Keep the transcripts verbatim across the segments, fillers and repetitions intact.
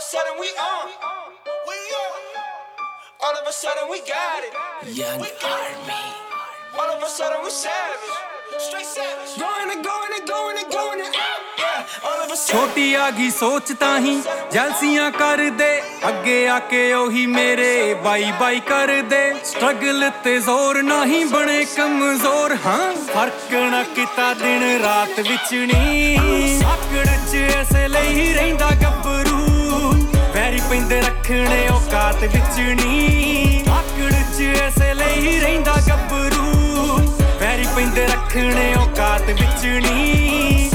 sudden we on. We on. All of a sudden we got it. Young Army. All of a sudden we savage. Straight savage. Going and going and going and going and out. Yeah. All of a sudden. ਛੋਟੀ ਆ ਗਈ ਸੋਚ ਤਾਂ ਹੀ ਜਲਸੀਆਂ ਕਰਦੇ ਅੱਗੇ ਆ ਕੇ ਉਹੀ ਮੇਰੇ ਬਾਈ ਬਾਈ ਕਰਦੇ ਸਟਰਗਲ ਤੇ ਜ਼ੋਰ ਨਹੀਂ ਬਣੇ ਕਮਜ਼ੋਰ ਹਾਂ ਫਰਕ ਨਾ ਕੀਤਾ ਦਿਨ ਰਾਤ ਵਿੱਚ ਨਹੀਂ ਆਕੜ ਚ ਐਸੇ ਲਈ ਰਹਿੰਦਾ ਗੱਭਰੂ ਵੈਰੀ ਪੈਂਦੇ ਰੱਖਣੇ ਔਕਾਤ ਵਿੱਚ ਨਹੀਂ ਆਕੜ ਚ ਐਸੇ ਲਈ ਰਹਿੰਦਾ ਗੱਭਰੂ ਵੈਰੀ ਪੈਂਦੇ ਰੱਖਣੇ ਔਕਾਤ ਵਿੱਚ ਨਹੀਂ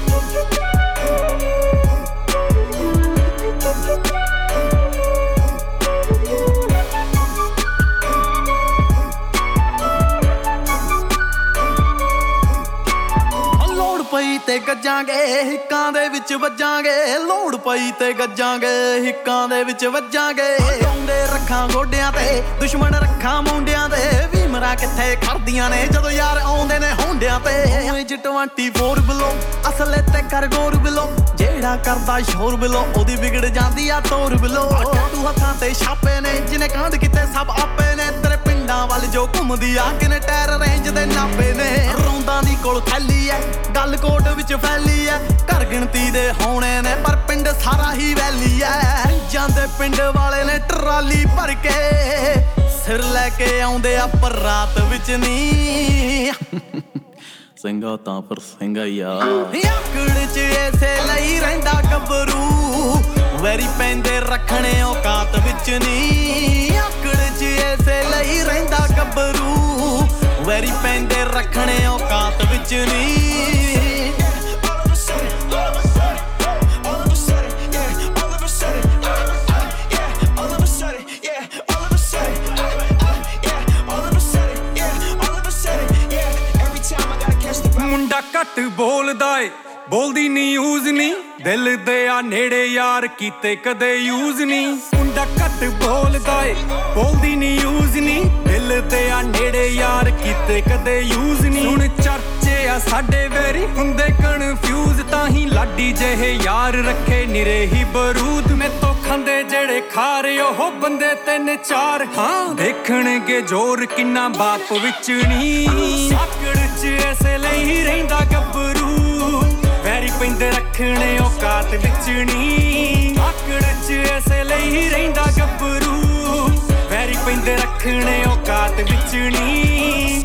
ਪਈ ਤੇ ਗੱਜਾਂਗੇ ਹਿੱਕਾਂ ਦੇ ਵਿੱਚ ਵੱਜਾਂਗੇ ਲੋੜ ਪਈ ਤੇ ਗੱਜਾਂਗੇ ਹਿੱਕਾਂ ਦੇ ਵਿੱਚ ਵੱਜਾਂਗੇ ਆਉਂਦੇ ਰੱਖਾਂ ਗੋਡਿਆਂ ਤੇ ਦੁਸ਼ਮਣ ਰੱਖਾਂ ਮੁੰਡਿਆਂ ਦੇ ਵੀ ਮਰਾ ਕਿੱਥੇ ਖੜਦੀਆਂ ਨੇ ਜਦੋਂ ਯਾਰ ਆਉਂਦੇ ਨੇ ਹੁੰਡਿਆਂ ਤੇ ਵਿੱਚ ਚੌਵੀ ਬਿਲੋ ਅਸਲੇ ਤੇ ਕਰ ਗੌਰ ਬਿਲੋ ਜਿਹੜਾ ਕਰਦਾ ਸ਼ੋਰ ਬਿਲੋ ਉਹਦੀ ਵਿਗੜ ਜਾਂਦੀ ਆ ਤੋਰ ਬਿਲੋ ਤੂੰ ਹੱਥਾਂ ਤੇ ਛਾਪੇ ਨੇ ਜਿਹਨੇ ਕਾਂਡ ਕੀਤੇ ਸਭ ਆਪੇ ਨੇ ਤੇਰੇ ਪਿੰਡਾਂ ਵੱਲ ਜੋ ਘੁੰਮਦੀ ਆ ਕਿਨੇ ਟਾਇਰ ਰੇਂਜ ਦੇ ਨਾਪੇ ਨੇ ਰੌਂਦਾਂ ਦੀ ਕੋਲ ਥੈਲੀ ਐ ਗੱਲ ਕੋਟ ਵਿੱਚ ਫੈਲੀ ਐ ਘਰ ਗਿਣਤੀ ਦੇ ਹੋਣੇ ਨੇ ਪਰ ਪਿੰਡ ਸਾਰਾ ਹੀ ਵੈਲੀ ਐ ਜਾਂਦੇ ਪਿੰਡ ਵਾਲੇ ਨੇ ਟਰਾਲੀ ਭਰ ਕੇ ਸਿਰ ਲੈ ਕੇ ਆਉਂਦੇ ਆ ਪਰ ਰਾਤ ਵਿੱਚ ਨੀ ਸਿੰਘਾ ਤਾਂ ਪਰ ਸਿੰਘਾ ਹੀ ਆ ਆਕੜ ਚ ਐਸੇ ਲਈ ਰਹਿੰਦਾ ਗੱਭਰੂ ਵੈਰੀ ਪੈਂਦੇ ਰੱਖਣੇ ਔਕਾਤ ਵਿੱਚ ਨੀ ਆਕੜ ਚ ਐਸੇ ਲਈ ਰਹਿੰਦਾ ਗੱਭਰੂ ਵੈਰੀ ਪੈਂਦੇ ਰੱਖਣੇ ਔਕਾਤ ਵਿੱਚ ਨੀ ਮੁੰਡਾ ਘੱਟ ਬੋਲਦਾ ਏ ਬੋਲਦੀ ਨਿਊਜ਼ ਨਹੀਂ ਦਿਲ ਦੇ ਆ ਨੇੜੇ ਯਾਰ ਕੀਤੇ ਕਦੇ ਯੂਜ਼ ਨਹੀਂ ਮੁੰਡਾ ਘੱਟ ਬੋਲਦਾ ਏ ਬੋਲਦੀ ਨਿਊਜ਼ ਨਹੀਂ ਦਿਲ ਦੇ ਆ ਨੇੜੇ ਯਾਰ ਕੀਤੇ ਕਦੇ ਯੂਜ਼ ਨਹੀਂ ਹੁਣ ਚਰਚੇ ਆ ਸਾਡੇ ਵੇਰੀ ਹੁੰਦੇ ਕਨਫਿਊਜ਼ ਤਾਂ ਹੀ ਲਾਡੀ ਜਿਹੇ ਯਾਰ ਰੱਖੇ ਨਿਰੇ ਹੀ ਬਰੂਦ ਮੇਤੋਂ ਖਾਂਦੇ ਜਿਹੜੇ ਖਾ ਰਹੇ ਉਹ ਬੰਦੇ ਤਿੰਨ ਚਾਰ ਹਾਂ ਦੇਖਣਗੇ ਜ਼ੋਰ ਕਿੰਨਾ ਬਾਪ ਵਿੱਚ ਨਹੀਂ ਆਕੜ ਚ ਐਸੇ ਲਈ ਰਹਿੰਦਾ ਗੱਭਰੂ ਵੈਰੀ ਪੈਂਦੇ ਰੱਖਣੇ ਔਕਾਤ ਵਿੱਚ ਨਹੀਂ ਆਕੜ ਚ ਐਸੇ ਲਈ ਰਹਿੰਦਾ ਗੱਭਰੂ ਵੈਰੀ ਪੈਂਦੇ ਰੱਖਣੇ ਔਕਾਤ ਵਿੱਚ ਨਹੀਂ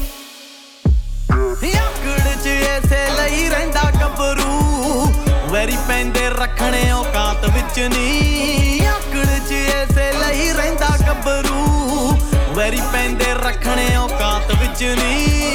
ਆਕੜ ਚ ਐਸੇ ਲਈ ਰਹਿੰਦਾ ਗੱਭਰੂ ਵੈਰੀ ਪੈਂਦੇ ਰੱਖਣੇ ਔਕਾਤ ਵਿੱਚ ਨਹੀਂ ਆਕੜ ਚ ਐਸੇ ਲਈ ਰਹਿੰਦਾ ਗੱਭਰੂ ਵੈਰੀ ਪੈਂਦੇ ਰੱਖਣੇ ਔਕਾਤ ਵਿੱਚ ਨਹੀਂ